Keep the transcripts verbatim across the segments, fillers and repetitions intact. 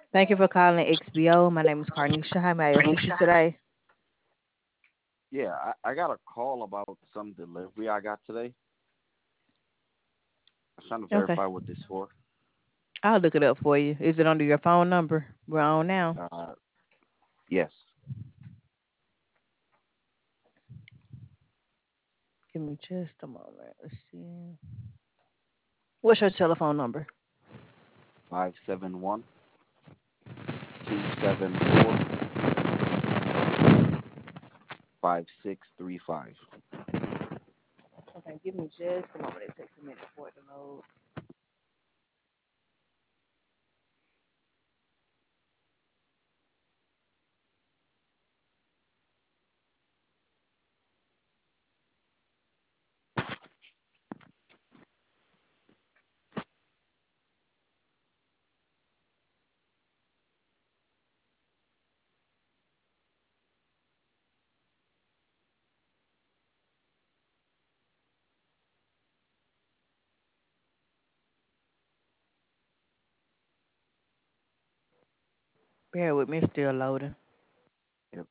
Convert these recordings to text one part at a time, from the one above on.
Thank you for calling X B O. My name is Carnisha. How may I assist you today? Yeah, I, I got a call about some delivery I got today. I was trying to Okay. verify what this for. I'll look it up for you. Is it under your phone number? We're on now. Uh, yes. Give me just a moment. Let's see. What's your telephone number? Five seven one two seven four five six three five. Okay, give me just a moment. It takes a minute for it to load. Bear with me. It's still loading. Yep.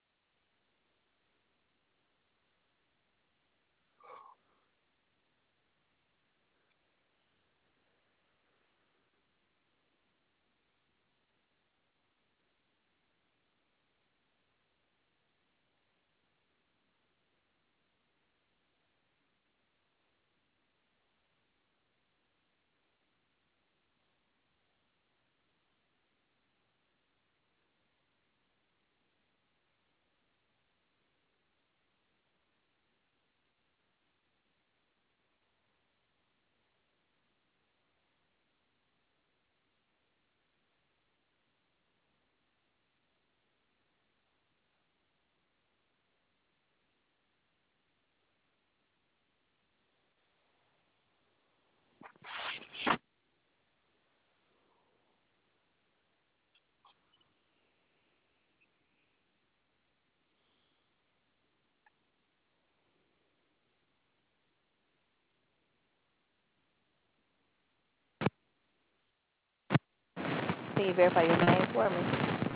Can you verify your name for me?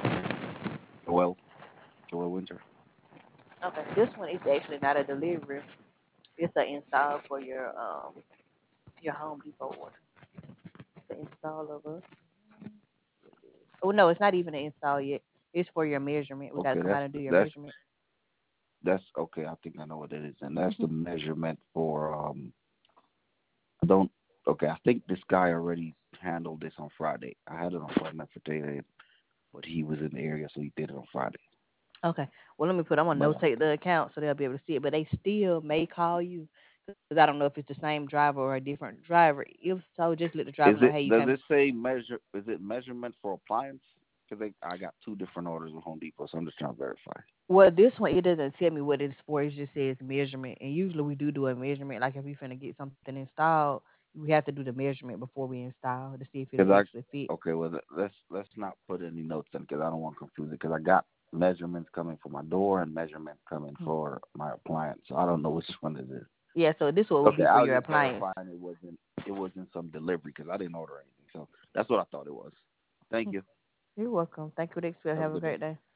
Joel. Joel Winter. Okay. This one is actually not a delivery. It's an install for your um your Home Depot order. It's an install of a. Oh no, it's not even an install yet. It's for your measurement. We got to Okay, come that's out and do your that's measurement. that's okay. I think I know what it is, and that's Hmm. the measurement for. Um, I don't. Okay, I think this guy already handled this on Friday. I had an appointment for today, but he was in the area, so he did it on Friday. Okay. Well, let me put. I'm gonna But notate the account so they'll be able to see it. But they still may call you because I don't know if it's the same driver or a different driver. If so, just let the driver is know. it? Hey, you Does came. it say measure? Is it measurement for appliance? Because I got two different orders with Home Depot, so I'm just trying to verify. Well, this one it doesn't tell me what it's for. It just says measurement, and usually we do do a measurement. Like if we finna get something installed, we have to do the measurement before we install to see if it'll Because actually fit. I okay, well let's let's not put any notes in because I don't want to confuse it. Because I got measurements coming for my door and measurements coming Mhm. for my appliance, so I don't know which one it is. Yeah, so this one would Okay, be for I was your just appliance. verifying it wasn't it wasn't some delivery because I didn't order anything, so that's what I thought it was. Thank Mhm. you. You're welcome. Thank you, Dixie. Have a Have a good day. great day.